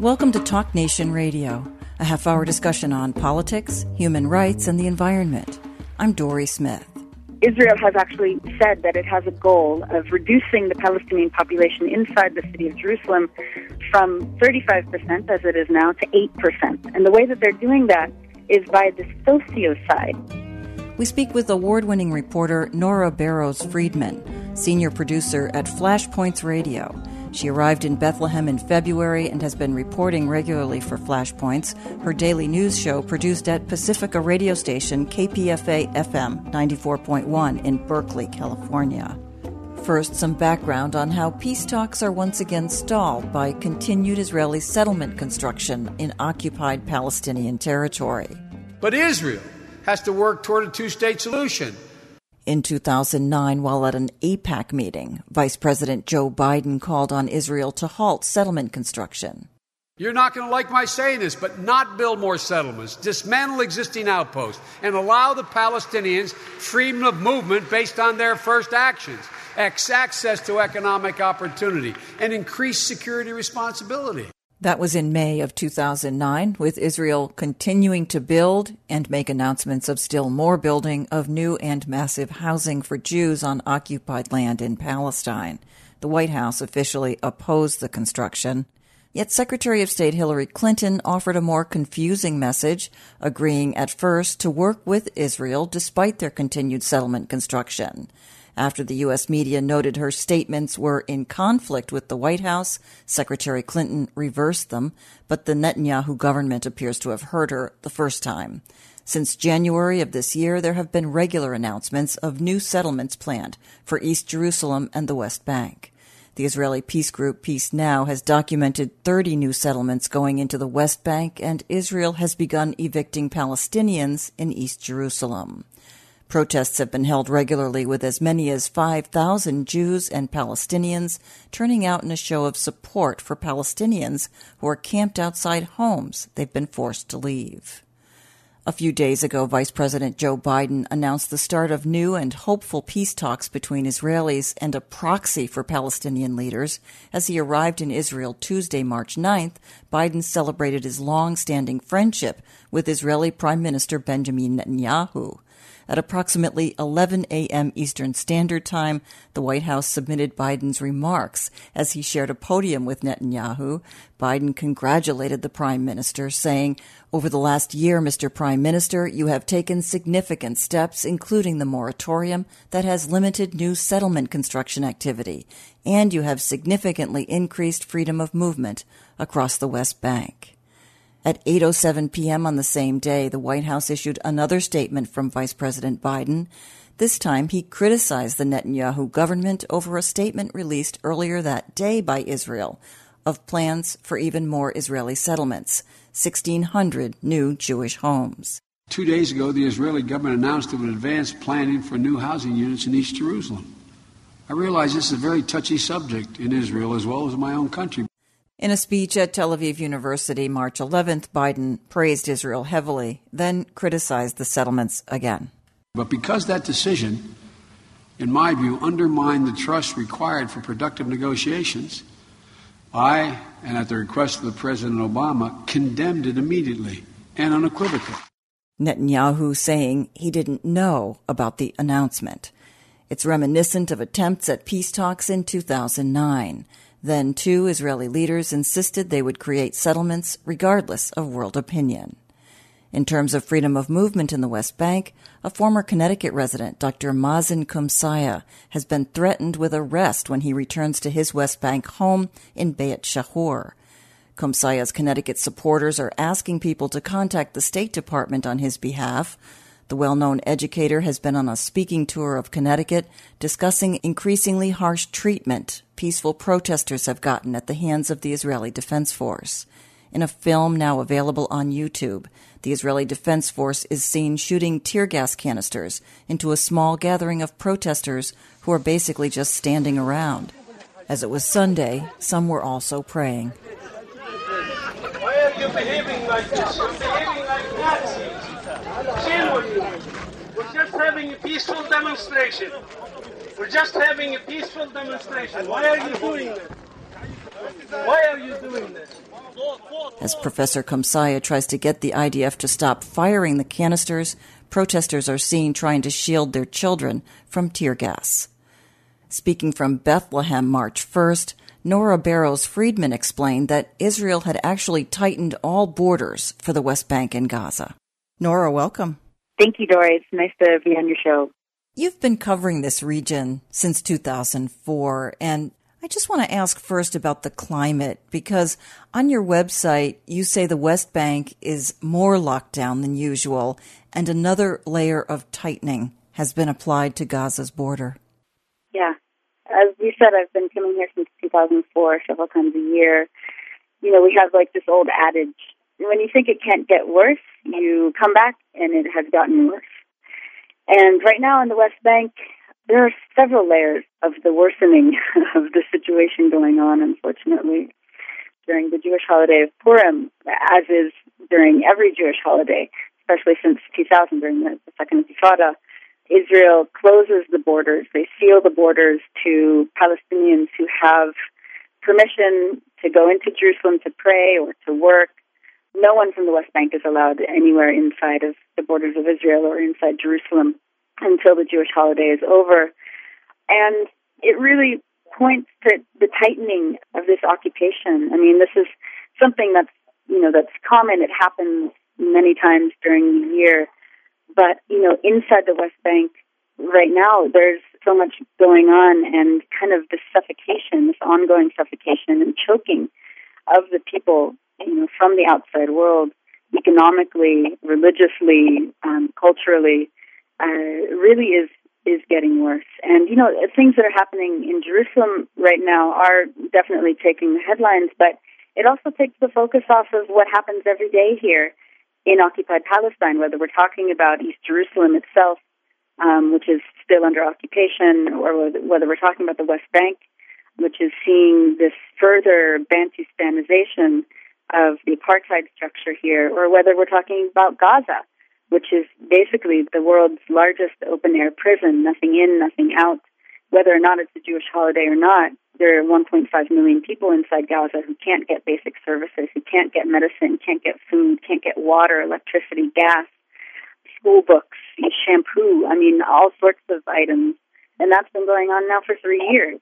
Welcome to Talk Nation Radio, a half-hour discussion on politics, human rights, and the environment. I'm Dory Smith. Israel has actually said that it has a goal of reducing the Palestinian population inside the city of Jerusalem from 35%, as it is now, to 8%. And the way that they're doing that is by the socio-side. We speak with award-winning reporter Nora Barrows-Friedman, senior producer at Flashpoints Radio. She arrived in Bethlehem in February and has been reporting regularly for Flashpoints, her daily news show produced at Pacifica radio station KPFA-FM 94.1 in Berkeley, California. First, some background on how peace talks are once again stalled by continued Israeli settlement construction in occupied Palestinian territory. But Israel has to work toward a two-state solution. In 2009, while at an AIPAC meeting, Vice President Joe Biden called on Israel to halt settlement construction. You're not going to like my saying this, but not build more settlements, dismantle existing outposts, and allow the Palestinians freedom of movement based on their first actions, access to economic opportunity, and increased security responsibility. That was in May of 2009, with Israel continuing to build and make announcements of still more building of new and massive housing for Jews on occupied land in Palestine. The White House officially opposed the construction. Yet Secretary of State Hillary Clinton offered a more confusing message, agreeing at first to work with Israel despite their continued settlement construction. After the U.S. media noted her statements were in conflict with the White House, Secretary Clinton reversed them, but the Netanyahu government appears to have heard her the first time. Since January of this year, there have been regular announcements of new settlements planned for East Jerusalem and the West Bank. The Israeli peace group Peace Now has documented 30 new settlements going into the West Bank, and Israel has begun evicting Palestinians in East Jerusalem. Protests have been held regularly with as many as 5,000 Jews and Palestinians turning out in a show of support for Palestinians who are camped outside homes they've been forced to leave. A few days ago, Vice President Joe Biden announced the start of new and hopeful peace talks between Israelis and a proxy for Palestinian leaders. As he arrived in Israel Tuesday, March 9th, Biden celebrated his long-standing friendship with Israeli Prime Minister Benjamin Netanyahu. At approximately 11 a.m. Eastern Standard Time, the White House submitted Biden's remarks. As he shared a podium with Netanyahu, Biden congratulated the Prime Minister, saying, "Over the last year, Mr. Prime Minister, you have taken significant steps, including the moratorium that has limited new settlement construction activity, and you have significantly increased freedom of movement across the West Bank." At 8:07 p.m. on the same day, the White House issued another statement from Vice President Biden. This time, he criticized the Netanyahu government over a statement released earlier that day by Israel of plans for even more Israeli settlements, 1,600 new Jewish homes. 2 days ago, the Israeli government announced it would advance planning for new housing units in East Jerusalem. I realize this is a very touchy subject in Israel as well as my own country. In a speech at Tel Aviv University March 11th, Biden praised Israel heavily, then criticized the settlements again. But because that decision, in my view, undermined the trust required for productive negotiations, I, and at the request of the President Obama, condemned it immediately and unequivocally. Netanyahu saying he didn't know about the announcement. It's reminiscent of attempts at peace talks in 2009. Then, two Israeli leaders insisted they would create settlements regardless of world opinion. In terms of freedom of movement in the West Bank, a former Connecticut resident, Dr. Mazen Kumsaya, has been threatened with arrest when he returns to his West Bank home in Beit Shahur. Kumsaya's Connecticut supporters are asking people to contact the State Department on his behalf. The well-known educator has been on a speaking tour of Connecticut, discussing increasingly harsh treatment peaceful protesters have gotten at the hands of the Israeli Defense Force. In a film now available on YouTube, the Israeli Defense Force is seen shooting tear gas canisters into a small gathering of protesters who are basically just standing around. As it was Sunday, some were also praying. Why are you behaving like this? You're behaving like Nazis. Shame on you. We're just having a peaceful demonstration. We're just having a peaceful demonstration. Why are you doing this? Why are you doing this? As Professor Komsaya tries to get the IDF to stop firing the canisters, protesters are seen trying to shield their children from tear gas. Speaking from Bethlehem March 1st, Nora Barrows-Friedman explained that Israel had actually tightened all borders for the West Bank and Gaza. Nora, welcome. Thank you, Dory. It's nice to be on your show. You've been covering this region since 2004, and I just want to ask first about the climate, because on your website, you say the West Bank is more locked down than usual, and another layer of tightening has been applied to Gaza's border. Yeah. As you said, I've been coming here since 2004, several times a year. You know, we have like this old adage, when you think it can't get worse, you come back and it has gotten worse. And right now in the West Bank, there are several layers of the worsening of the situation going on, unfortunately. During the Jewish holiday of Purim, as is during every Jewish holiday, especially since 2000 during the Second Intifada, Israel closes the borders. They seal the borders to Palestinians who have permission to go into Jerusalem to pray or to work. No one from the West Bank is allowed anywhere inside of the borders of Israel or inside Jerusalem until the Jewish holiday is over. And it really points to the tightening of this occupation. I mean, this is something that's common. It happens many times during the year. But, inside the West Bank right now, there's so much going on, and kind of this suffocation, this ongoing suffocation and choking of the people, from the outside world, economically, religiously, culturally, really is getting worse. And, things that are happening in Jerusalem right now are definitely taking the headlines, but it also takes the focus off of what happens every day here in occupied Palestine, whether we're talking about East Jerusalem itself, which is still under occupation, or whether we're talking about the West Bank, which is seeing this further Bantustanization of the apartheid structure here, or whether we're talking about Gaza, which is basically the world's largest open-air prison, nothing in, nothing out. Whether or not it's a Jewish holiday or not, there are 1.5 million people inside Gaza who can't get basic services, who can't get medicine, can't get food, can't get water, electricity, gas, school books, shampoo, all sorts of items. And that's been going on now for 3 years.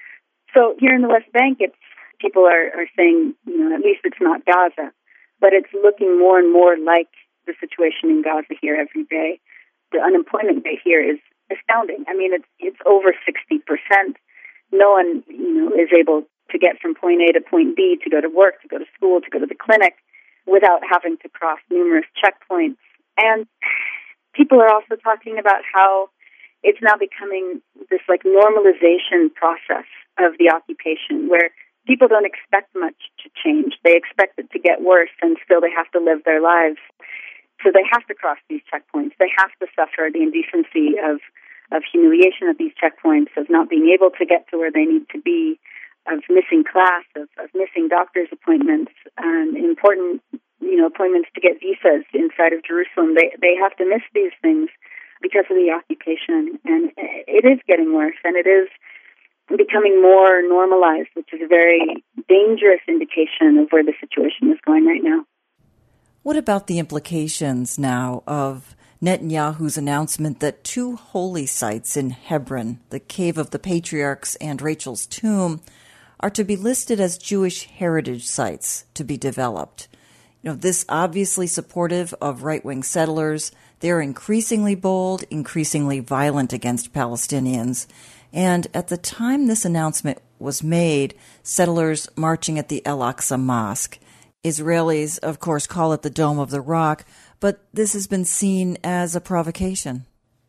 So here in the West Bank, people are saying, at least it's not Gaza, but it's looking more and more like the situation in Gaza here every day. The unemployment rate here is astounding. It's over 60%. No one, is able to get from point A to point B, to go to work, to go to school, to go to the clinic, without having to cross numerous checkpoints. And people are also talking about how it's now becoming this normalization process of the occupation, where people don't expect much to change. They expect it to get worse, and still they have to live their lives. So they have to cross these checkpoints. They have to suffer the indecency of humiliation at these checkpoints, of not being able to get to where they need to be, of missing class, of missing doctor's appointments, important appointments to get visas inside of Jerusalem. They have to miss these things because of the occupation, and it is getting worse, and it is becoming more normalized, which is a very dangerous indication of where the situation is going right now. What about the implications now of Netanyahu's announcement that 2 holy sites in Hebron, the Cave of the Patriarchs and Rachel's Tomb, are to be listed as Jewish heritage sites to be developed? This obviously supportive of right-wing settlers. They're increasingly bold, increasingly violent against Palestinians. And at the time this announcement was made, settlers marching at the Al-Aqsa Mosque. Israelis, of course, call it the Dome of the Rock, but this has been seen as a provocation.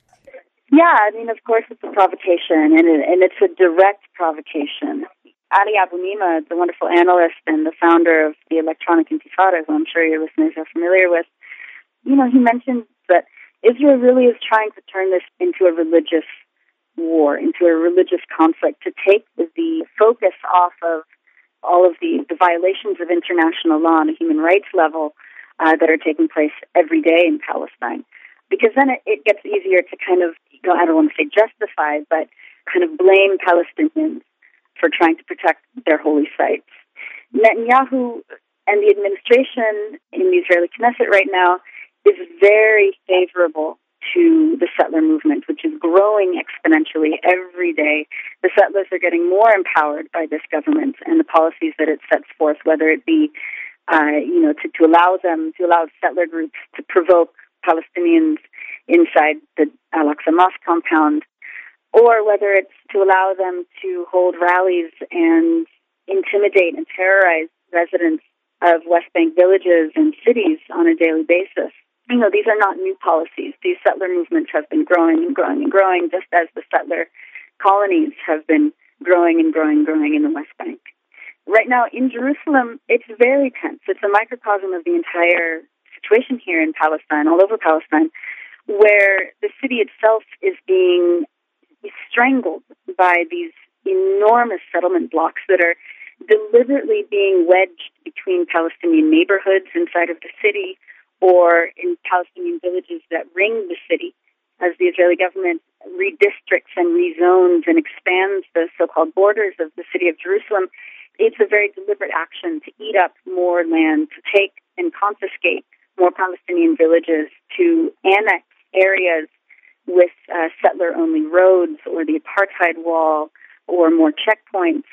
Yeah, of course it's a provocation, and it's a direct provocation. Ali Abunimah, the wonderful analyst and the founder of the Electronic Intifada, who I'm sure your listeners are familiar with, he mentioned that Israel really is trying to turn this into a religious war, into a religious conflict, to take the focus off of all of the violations of international law on a human rights level that are taking place every day in Palestine. Because then it gets easier to kind of, I don't want to say justify, but kind of blame Palestinians for trying to protect their holy sites. Netanyahu And the administration in the Israeli Knesset right now is very favorable to the settler movement, which is growing exponentially every day. The settlers are getting more empowered by this government and the policies that it sets forth, whether it be, to allow settler groups to provoke Palestinians inside the Al-Aqsa Mosque compound, or whether it's to allow them to hold rallies and intimidate and terrorize residents of West Bank villages and cities on a daily basis. These are not new policies. These settler movements have been growing and growing and growing, just as the settler colonies have been growing and growing and growing in the West Bank. Right now in Jerusalem, it's very tense. It's a microcosm of the entire situation here in Palestine, all over Palestine, where the city itself is being strangled by these enormous settlement blocks that are deliberately being wedged between Palestinian neighborhoods inside of the city or in Palestinian villages that ring the city as the Israeli government redistricts and rezones and expands the so-called borders of the city of Jerusalem. It's a very deliberate action to eat up more land, to take and confiscate more Palestinian villages, to annex areas with settler-only roads or the apartheid wall or more checkpoints,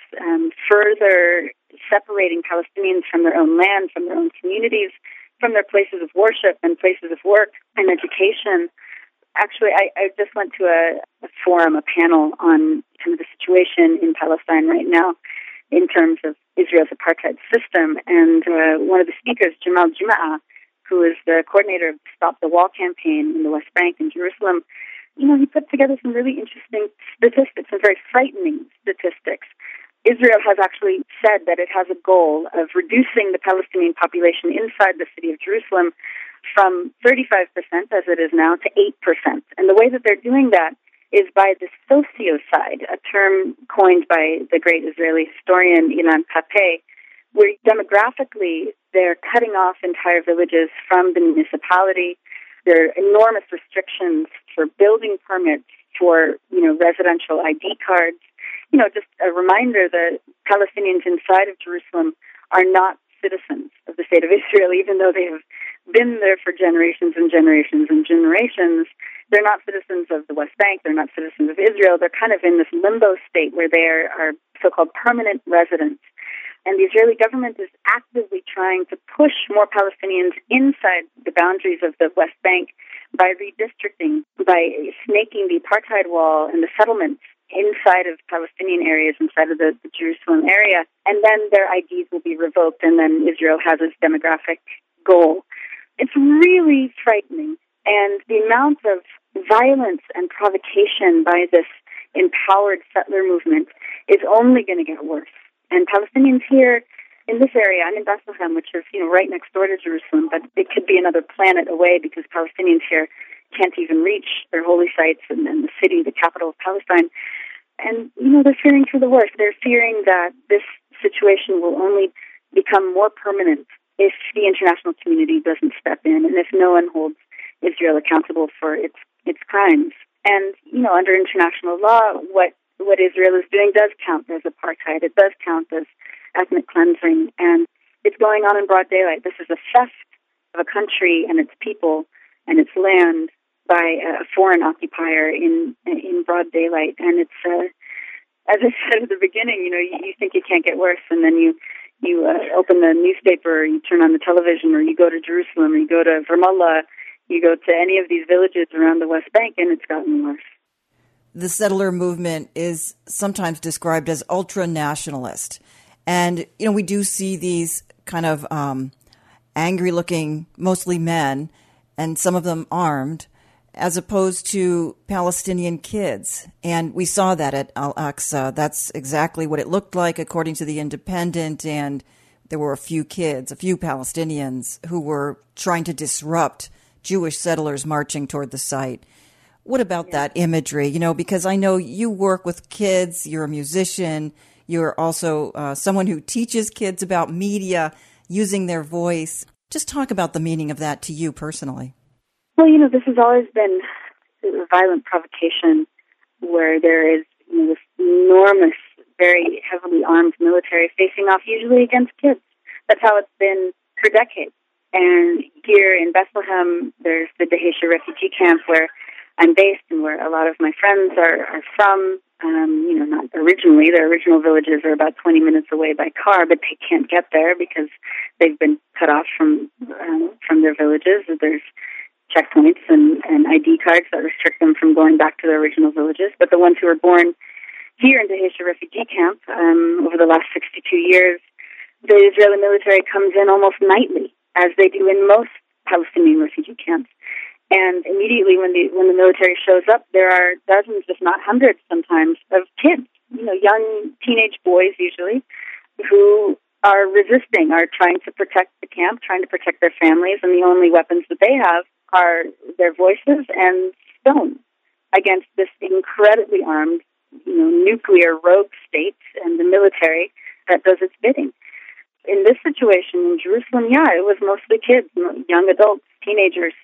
further separating Palestinians from their own land, from their own communities, from their places of worship and places of work and education. Actually, I just went to a forum, a panel on kind of the situation in Palestine right now in terms of Israel's apartheid system. And one of the speakers, Jamal Jum'a, who is the coordinator of the Stop the Wall campaign in the West Bank in Jerusalem, he put together some really interesting statistics, some very frightening statistics. Israel has actually said that it has a goal of reducing the Palestinian population inside the city of Jerusalem from 35%, as it is now, to 8%. And the way that they're doing that is by the sociocide, a term coined by the great Israeli historian Ilan Pappé, where demographically they're cutting off entire villages from the municipality. There are enormous restrictions for building permits, for residential ID cards. Just a reminder that Palestinians inside of Jerusalem are not citizens of the state of Israel, even though they have been there for generations and generations and generations. They're not citizens of the West Bank. They're not citizens of Israel. They're kind of in this limbo state where they are so-called permanent residents. And the Israeli government is actively trying to push more Palestinians inside the boundaries of the West Bank by redistricting, by snaking the apartheid wall and the settlements inside of Palestinian areas, inside of the Jerusalem area. And then their IDs will be revoked, and then Israel has its demographic goal. It's really frightening. And the amount of violence and provocation by this empowered settler movement is only going to get worse. And Palestinians here in this area, I'm in Bethlehem, which is right next door to Jerusalem, but it could be another planet away because Palestinians here can't even reach their holy sites and the city, the capital of Palestine. And, they're fearing for the worst. They're fearing that this situation will only become more permanent if the international community doesn't step in and if no one holds Israel accountable for its crimes. And, under international law, what Israel is doing does count as apartheid. It does count as ethnic cleansing. And it's going on in broad daylight. This is a theft of a country and its people and its land by a foreign occupier in broad daylight. And it's, as I said at the beginning, you think it can't get worse, and then you open the newspaper, or you turn on the television, or you go to Jerusalem, or you go to Ramallah, you go to any of these villages around the West Bank, and it's gotten worse. The settler movement is sometimes described as ultra-nationalist. And, we do see these kind of angry-looking, mostly men, and some of them armed, as opposed to Palestinian kids. And we saw that at Al-Aqsa. That's exactly what it looked like, according to The Independent. And there were a few Palestinians who were trying to disrupt Jewish settlers marching toward the site. What about that imagery? Because I know you work with kids, you're a musician, you're also someone who teaches kids about media, using their voice. Just talk about the meaning of that to you personally. Well, this has always been a violent provocation where there is this enormous, very heavily armed military facing off usually against kids. That's how it's been for decades. And here in Bethlehem, there's the Dheisheh refugee camp where I'm based and where a lot of my friends are from. Not originally. Their original villages are about 20 minutes away by car, but they can't get there because they've been cut off from their villages. There's checkpoints and ID cards that restrict them from going back to their original villages. But the ones who were born here in Dheisheh refugee camp over the last 62 years, the Israeli military comes in almost nightly, as they do in most Palestinian refugee camps. And immediately when the military shows up, there are dozens, if not hundreds sometimes, of kids, young teenage boys usually, who are resisting, are trying to protect the camp, trying to protect their families, and the only weapons that they have are their voices and stones against this incredibly armed, nuclear rogue state and the military that does its bidding. In this situation in Jerusalem, it was mostly kids, young adults, teenagers,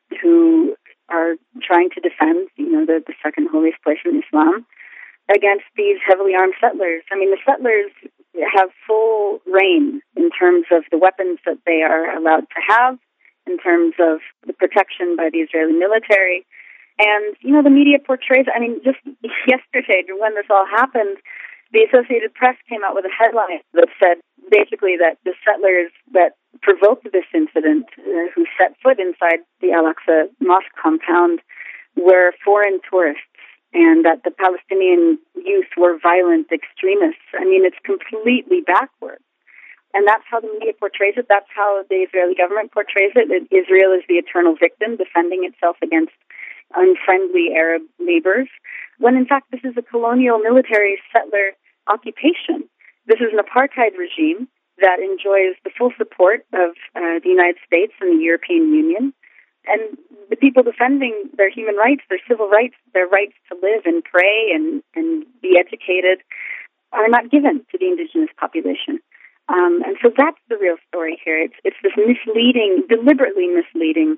who are trying to defend, the second holiest place in Islam against these heavily armed settlers. I mean, the settlers have full reign in terms of the weapons that they are allowed to have, in terms of the protection by the Israeli military. And, the media portrays, just yesterday when this all happened, the Associated Press came out with a headline that said basically that the settlers that provoked this incident, who set foot inside the Al-Aqsa Mosque compound, were foreign tourists, and that the Palestinian youth were violent extremists. It's completely backwards. And that's how the media portrays it. That's how the Israeli government portrays it. Israel is the eternal victim defending itself against unfriendly Arab neighbors, when in fact this is a colonial military settler occupation. This is an apartheid regime that enjoys the full support of the United States and the European Union. And the people defending their human rights, their civil rights, their rights to live and pray and be educated are not given to the indigenous population. And so that's the real story here. It's this misleading, deliberately misleading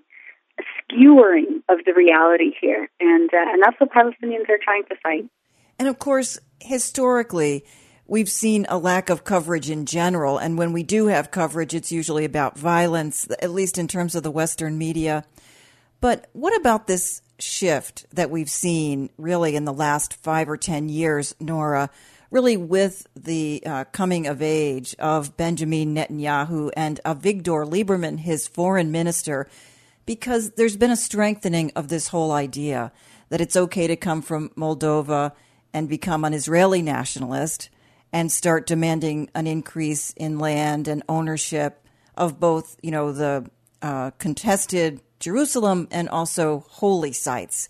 skewering of the reality here. And that's what Palestinians are trying to fight. And of course, historically, we've seen a lack of coverage in general. And when we do have coverage, it's usually about violence, at least in terms of the Western media. But what about this shift that we've seen really in the last 5 or 10 years, Nora, really with the coming of age of Benjamin Netanyahu and Avigdor Lieberman, his foreign minister, because there's been a strengthening of this whole idea that it's okay to come from Moldova and become an Israeli nationalist and start demanding an increase in land and ownership of both, the contested Jerusalem and also holy sites.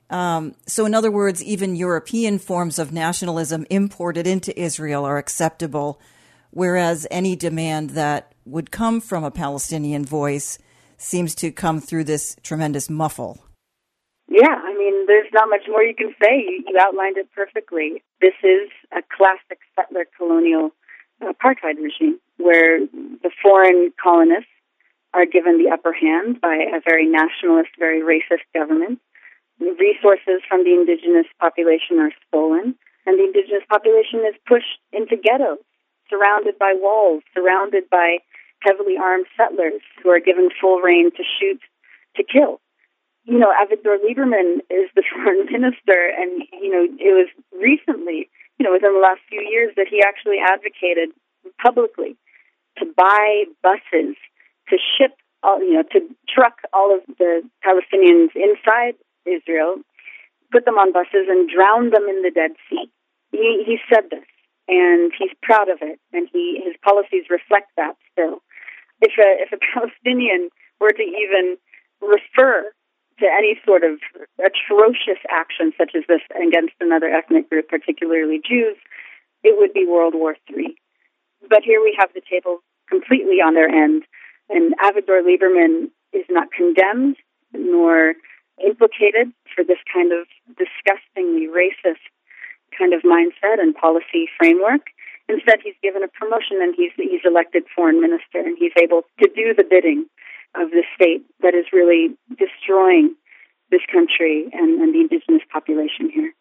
So in other words, even European forms of nationalism imported into Israel are acceptable, whereas any demand that would come from a Palestinian voice seems to come through this tremendous muffle. Yeah, there's not much more you can say. You outlined it perfectly. This is a classic settler colonial apartheid regime where the foreign colonists are given the upper hand by a very nationalist, very racist government. The resources from the indigenous population are stolen, and the indigenous population is pushed into ghettos, surrounded by walls, surrounded by heavily armed settlers who are given full reign to shoot, to kill. Avigdor Lieberman is the foreign minister, and, it was recently, within the last few years that he actually advocated publicly to buy buses, to ship, to truck all of the Palestinians inside Israel, put them on buses and drown them in the Dead Sea. He said this, and he's proud of it, and his policies reflect that still. If a Palestinian were to even refer to any sort of atrocious action such as this against another ethnic group, particularly Jews, it would be World War III. But here we have the table completely on their end, and Avigdor Lieberman is not condemned nor implicated for this kind of disgustingly racist kind of mindset and policy framework. Instead, he's given a promotion, and he's elected foreign minister, and he's able to do the bidding of the state that is really destroying this country and the indigenous population here.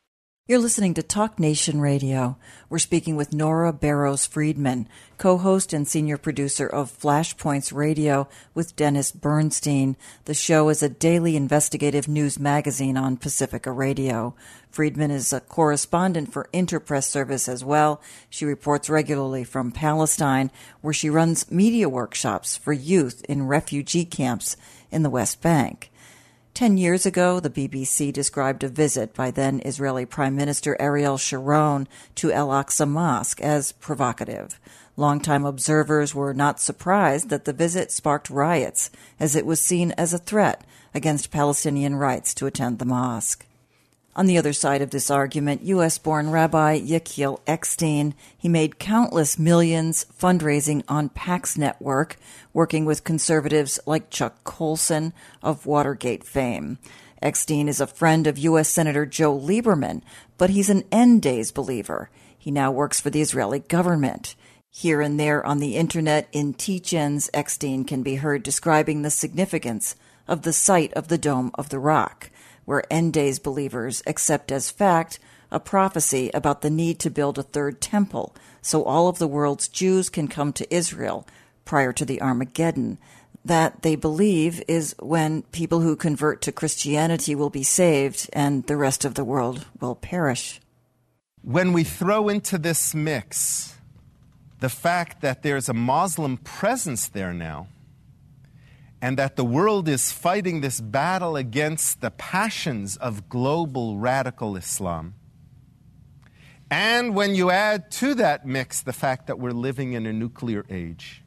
You're listening to Talk Nation Radio. We're speaking with Nora Barrows-Friedman, co-host and senior producer of Flashpoints Radio with Dennis Bernstein. The show is a daily investigative news magazine on Pacifica Radio. Friedman is a correspondent for Interpress Service as well. She reports regularly from Palestine, where she runs media workshops for youth in refugee camps in the West Bank. 10 years ago, the BBC described a visit by then Israeli Prime Minister Ariel Sharon to Al-Aqsa Mosque as provocative. Longtime observers were not surprised that the visit sparked riots, as it was seen as a threat against Palestinian rights to attend the mosque. On the other side of this argument, U.S.-born Rabbi Yechiel Eckstein. He made countless millions fundraising on PAC's network, working with conservatives like Chuck Colson of Watergate fame. Eckstein is a friend of U.S. Senator Joe Lieberman, but he's an end days believer. He now works for the Israeli government. Here and there on the internet, in teach-ins, Eckstein can be heard describing the significance of the site of the Dome of the Rock, where end days believers accept as fact a prophecy about the need to build a third temple so all of the world's Jews can come to Israel prior to the Armageddon. That, they believe, is when people who convert to Christianity will be saved and the rest of the world will perish. When we throw into this mix the fact that there's a Muslim presence there now, and that the world is fighting this battle against the passions of global radical Islam. And when you add to that mix the fact that we're living in a nuclear age,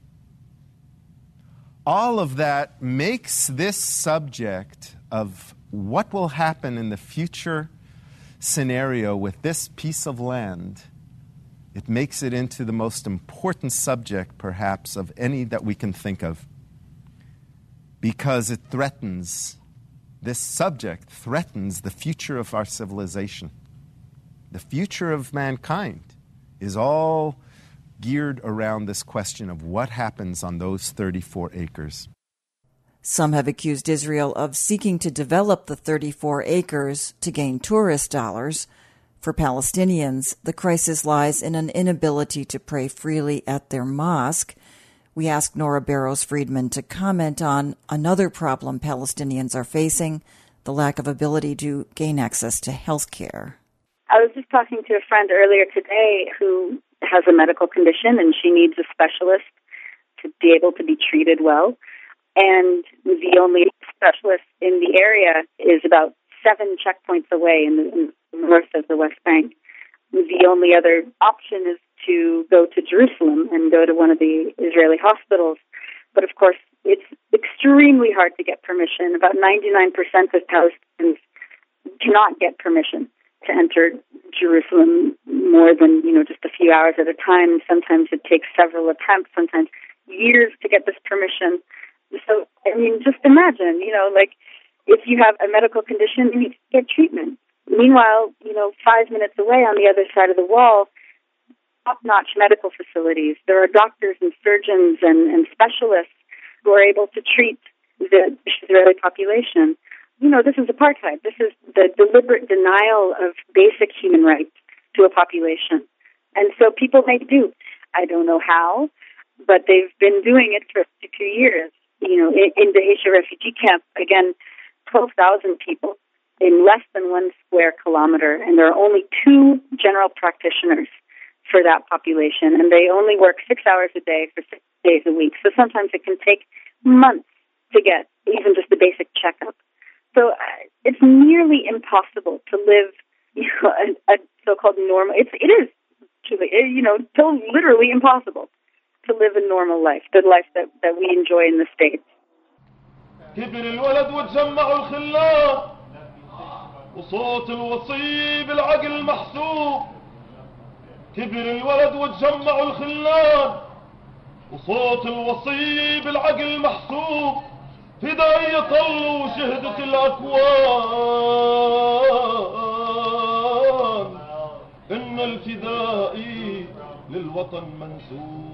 all of that makes this subject of what will happen in the future scenario with this piece of land, it makes it into the most important subject, perhaps, of any that we can think of. Because it threatens, this subject threatens the future of our civilization. The future of mankind is all geared around this question of what happens on those 34 acres. Some have accused Israel of seeking to develop the 34 acres to gain tourist dollars. For Palestinians, the crisis lies in an inability to pray freely at their mosque. We asked Nora Barrows-Friedman to comment on another problem Palestinians are facing, the lack of ability to gain access to health care. I was just talking to a friend earlier today who has a medical condition and she needs a specialist to be able to be treated well. And the only specialist in the area is about 7 checkpoints away in the north of the West Bank. The only other option is to go to Jerusalem and go to one of the Israeli hospitals. But of course, it's extremely hard to get permission. About 99% of Palestinians cannot get permission to enter Jerusalem more than, just a few hours at a time. Sometimes it takes several attempts, sometimes years to get this permission. So, just imagine, if you have a medical condition, you need to get treatment. Meanwhile, 5 minutes away on the other side of the wall, top-notch medical facilities. There are doctors and surgeons and specialists who are able to treat the Israeli population. This is apartheid. This is the deliberate denial of basic human rights to a population. And so people make do. I don't know how, but they've been doing it for 2 years. In the Dheisheh refugee camp, again, 12,000 people in less than 1 square kilometer, and there are only 2 general practitioners for that population, and they only work 6 hours a day for 6 days a week. So sometimes it can take months to get even just a basic checkup. So it's nearly impossible to live, a so-called normal. It is truly, so literally impossible to live a normal life, the life that we enjoy in the States. كبر الولد وتجمعوا الخلان وصوت الوصي بالعقل محسوب كبر الولد وتجمعوا الخلان وصوت الوصي بالعقل محسوب فداية طلوا شهدت الأكوان إن الفدائي للوطن منسوب.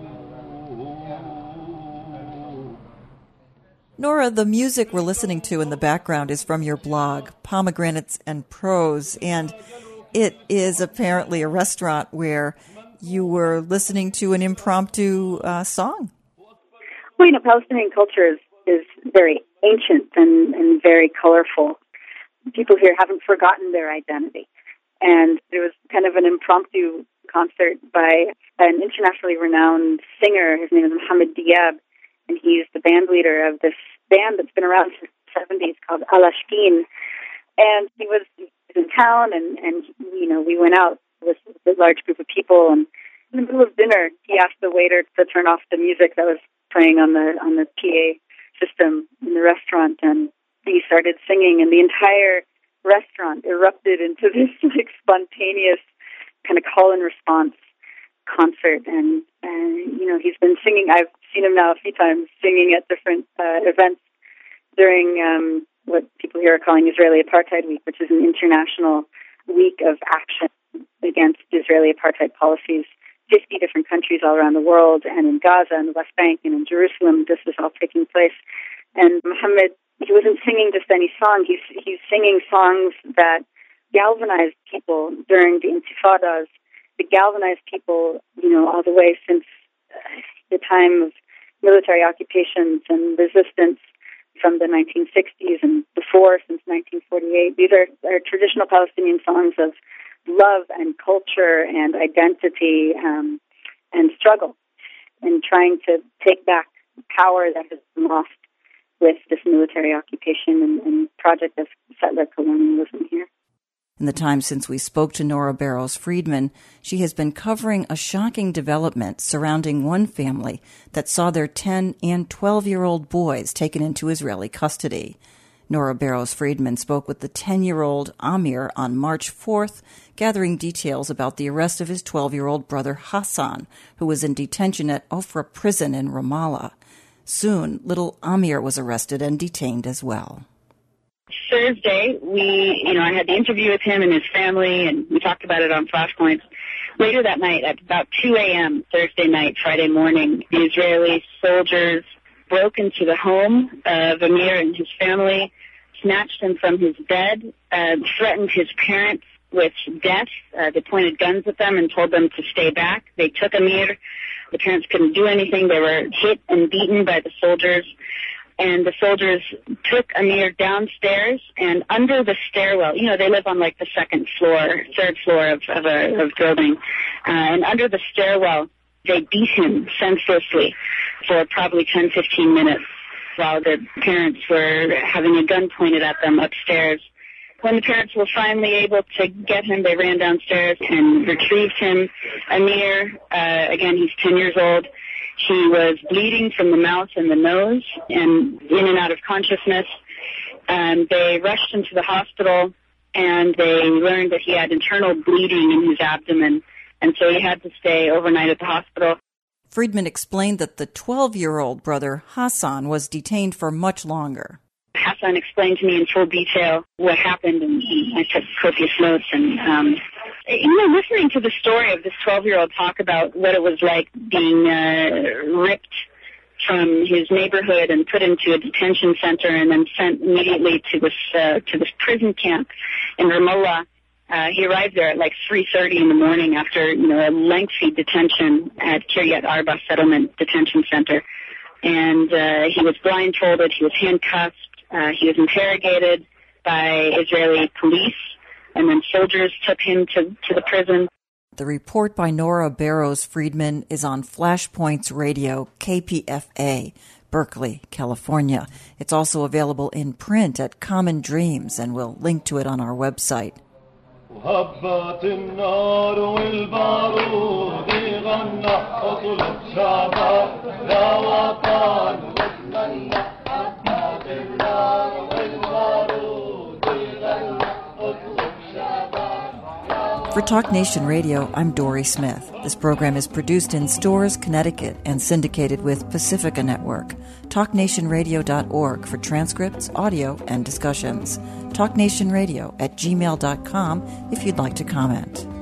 Nora, the music we're listening to in the background is from your blog, Pomegranates and Prose, and it is apparently a restaurant where you were listening to an impromptu song. Well, Palestinian culture is very ancient and very colorful. People here haven't forgotten their identity. And there was kind of an impromptu concert by an internationally renowned singer. His name is Mohammed Diab, and he's the band leader of this band that's been around since the 70s called Al-Ashkin. And he was in town, and we went out with a large group of people, and in the middle of dinner, he asked the waiter to turn off the music that was playing on the PA system in the restaurant, and he started singing, and the entire restaurant erupted into this spontaneous kind of call and response concert. And he's been singing. I've seen him now a few times singing at different events during what people here are calling Israeli Apartheid Week, which is an international week of action against Israeli apartheid policies. 50 different countries all around the world, and in Gaza and the West Bank and in Jerusalem, this is all taking place. And Mohammed, he wasn't singing just any song. He's singing songs that galvanized people during the Intifadas, that galvanized people, all the way since the time of military occupations and resistance from the 1960s and before, since 1948. These are traditional Palestinian songs of love and culture and identity and struggle, and trying to take back power that has been lost with this military occupation and project of settler colonialism here. In the time since we spoke to Nora Barrows-Friedman, she has been covering a shocking development surrounding one family that saw their 10 and 12-year-old boys taken into Israeli custody. Nora Barrows-Friedman spoke with the 10-year-old Amir on March 4th, gathering details about the arrest of his 12-year-old brother Hassan, who was in detention at Ofra prison in Ramallah. Soon, little Amir was arrested and detained as well. Thursday, I had the interview with him and his family, and we talked about it on Flashpoints. Later that night, at about 2 a.m., Thursday night, Friday morning, the Israeli soldiers broke into the home of Amir and his family, snatched him from his bed, threatened his parents with death. They pointed guns at them and told them to stay back. They took Amir. The parents couldn't do anything. They were hit and beaten by the soldiers. And the soldiers took Amir downstairs, and under the stairwell, they live on like the third floor of a building, and under the stairwell, they beat him senselessly for probably 10, 15 minutes while the parents were having a gun pointed at them upstairs. When the parents were finally able to get him, they ran downstairs and retrieved him. Amir, again, he's 10 years old. He was bleeding from the mouth and the nose and in and out of consciousness. They rushed him to the hospital, and they learned that he had internal bleeding in his abdomen, and so he had to stay overnight at the hospital. Friedman explained that the 12-year-old brother Hassan was detained for much longer. Hassan explained to me in full detail what happened, and I took copious notes. And listening to the story of this 12-year-old talk about what it was like being ripped from his neighborhood and put into a detention center and then sent immediately to this prison camp in Ramallah. He arrived there at like 3:30 in the morning after a lengthy detention at Kiryat Arba Settlement Detention Center, and he was blindfolded. He was handcuffed. He was interrogated by Israeli police, and then soldiers took him to the prison. The report by Nora Barrows-Friedman is on Flashpoints Radio, KPFA, Berkeley, California. It's also available in print at Common Dreams, and we'll link to it on our website. وهبت النار والبارود غنى أطلب شعبك يا وطن واتمنى هبت النار والبارود غنى أطلب شعبك. For Talk Nation Radio, I'm Dory Smith. This program is produced in Storrs, Connecticut, and syndicated with Pacifica Network. TalkNationRadio.org for transcripts, audio, and discussions. TalkNationRadio@gmail.com if you'd like to comment.